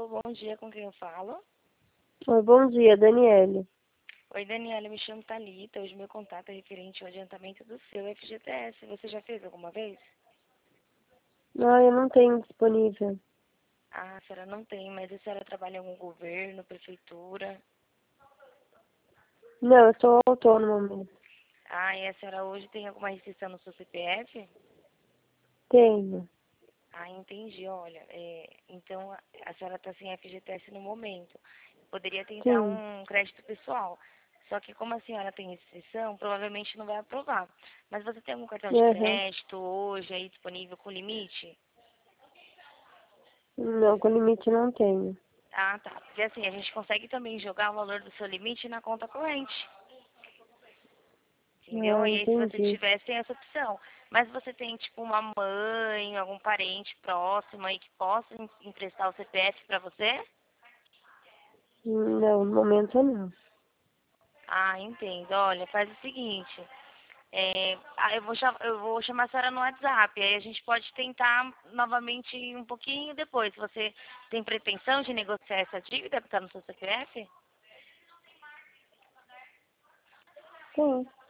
Alô, bom dia, com quem eu falo? Oi, bom dia, Daniele. Oi, Daniela, me chamo Thalita. Hoje meu contato é referente ao adiantamento do seu FGTS. Você já fez alguma vez? Ah, eu não tenho disponível. Ah, a senhora não tem, mas a senhora trabalha em algum governo, prefeitura? Não, eu sou autônoma mesmo. Ah, e a senhora hoje tem alguma restrição no seu CPF? Tenho. Ah, entendi, olha, então a senhora está sem FGTS no momento. Poderia tentar Sim. um crédito pessoal. Só que como a senhora tem restrição, provavelmente não vai aprovar. Mas você tem algum cartão de Aham. crédito hoje aí disponível com limite? Não, com limite não tenho. Ah, tá. Porque assim, a gente consegue também jogar o valor do seu limite na conta corrente. Entendeu? Ah, E aí se você entendi. tivesse, tem essa opção. Mas você tem, tipo, uma mãe, algum parente próximo aí que possa emprestar o CPF pra você? Não, no momento não. Ah, entendo. Olha, faz o seguinte. Eu vou chamar a senhora no WhatsApp. Aí a gente pode tentar novamente um pouquinho depois. Você tem pretensão de negociar essa dívida que está no seu CPF? Tem.